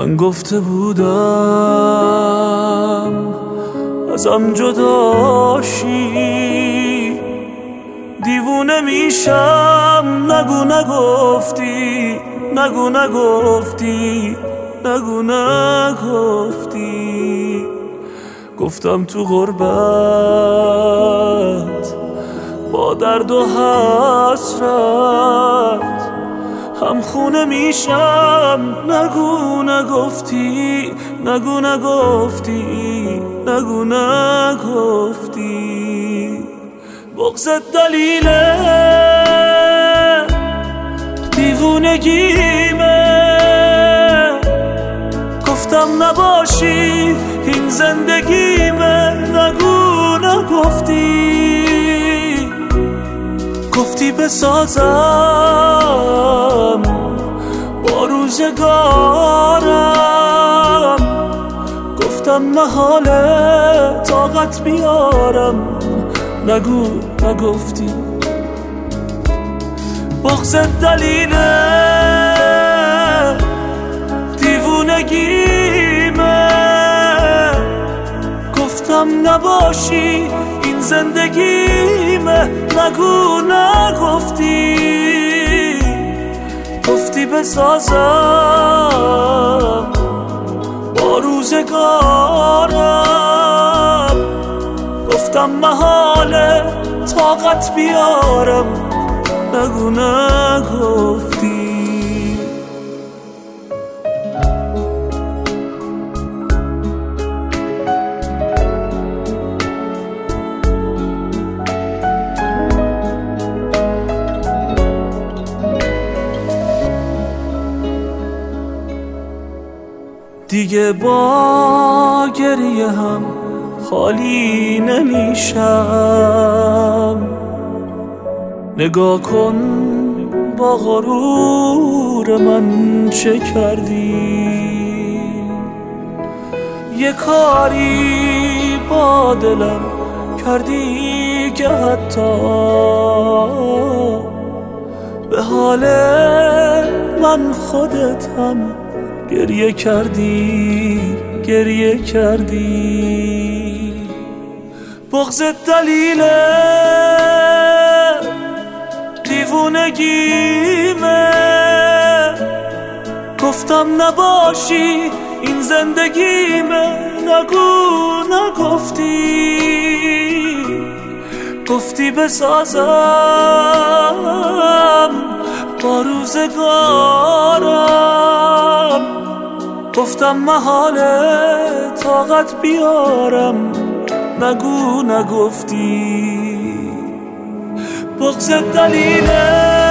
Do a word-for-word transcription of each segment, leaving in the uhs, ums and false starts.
من گفته بودم ازم جداشی، دیوونه میشم. نگو نگفتی، نگو نگفتی، نگو نگفتی. گفتم تو غربت با درد و حسرت هم خونه میشم. نگو نگفتی، نگو نگفتی، نگو نگفتی. بغضت دلیله دیوونگیمه، گفتم نباشی این زندگیمه. نگو نگفتی، گفتی بسازم با روزگارم. گفتم محاله طاقت بیارم. نگو نگفتی. بغضت دلیله دیوونگیمه، گفتم نباشی این زندگیمه. نگو نگفتی، گفتی بسازم با روزگارم. گفتم محاله طاقت بیارم. نگو نگفتی. دیگه با گریه هم خالی نمیشم. نگاه کن با غرور من چه کردی. یه کاری با دلم کردی که حتی به حال من خودت هم گریه کردی، گریه کردی. بغضت دلیله دیوونگیمه، گفتم نباشی این زندگیمه. نگو نگفتی، گفتی بسازم با روزگارم. گفتم محاله طاقت بیارم. نگو نگفتی. بغضت دلیله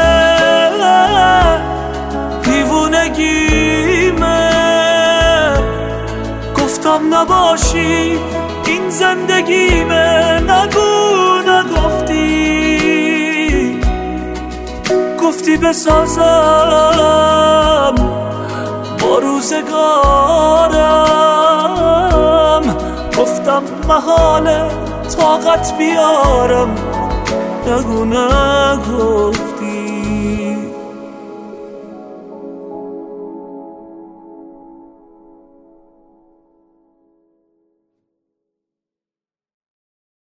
دیوونگیمه، گفتم نباشی این زندگیمه. نگو نگفتی، گفتی بسازم با روزگارم. گفتم محاله طاقت بیارم. نگو نگفتی.